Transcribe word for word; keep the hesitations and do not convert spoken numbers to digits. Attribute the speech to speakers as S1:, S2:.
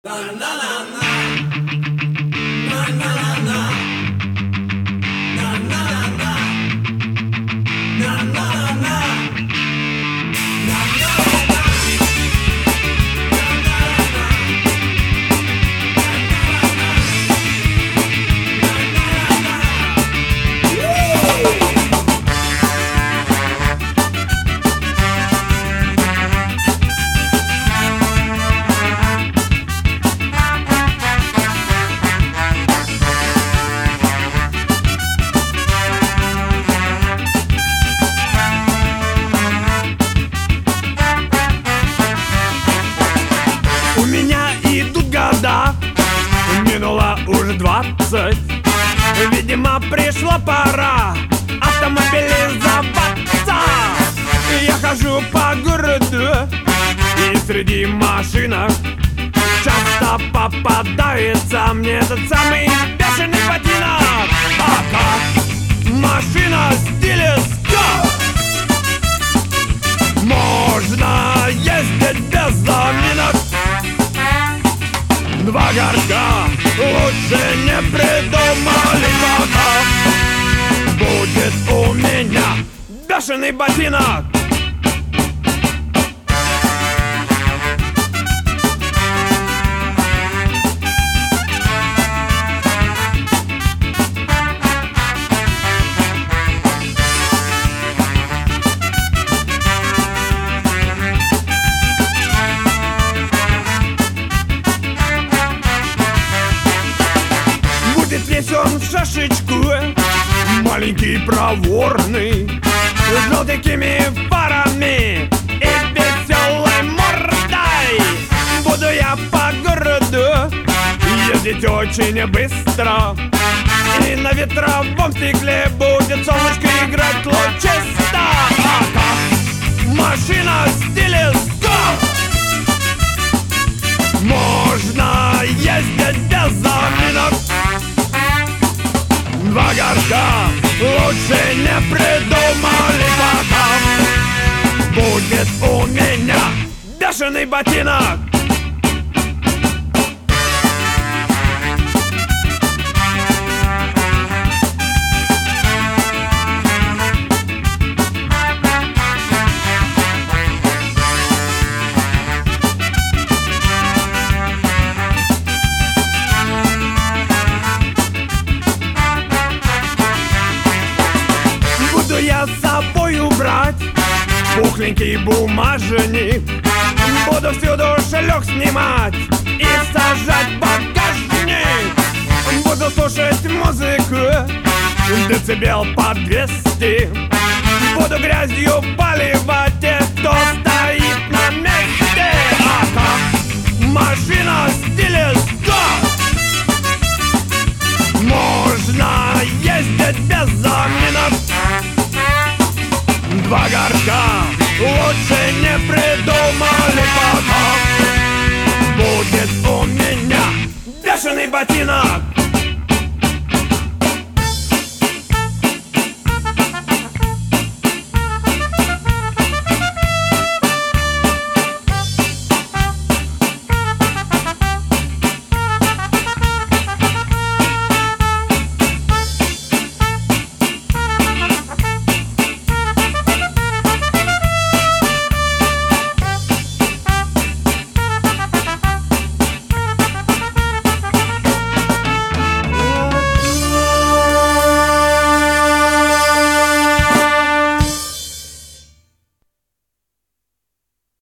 S1: У меня идут года, минуло уже двадцать. Видимо, пришла пора автомобилизоваться. Я хожу по городу, и среди машинок часто попадается мне этот самый бешеный ботинок. Ага, машина в стиле ска. Можно ездить без заминок. Два горшка лучше не придумали пока. Будет у меня бешеный ботинок. Весь он в шашечку, маленький проворный, с желтенькими фарами и веселой мордой. Буду я по городу ездить очень быстро, и на ветровом стекле будет солнышко играть лучисто. Ага, машина в стиле ска. Можно ездить без заминок. Два горшка лучше не придумали пока. Будет у меня бешеный ботинок. Я с собою брать пухленький бумажник. Буду всюду шлюх снимать и сажать в багажник. Буду слушать музыку, децибел по двести. Буду грязью поливать тех, кто стоит на месте. Ага, машина в стиле ска. Можно ездить без заминок. Два горшка лучше не придумали пока. Будет у меня бешеный ботинок.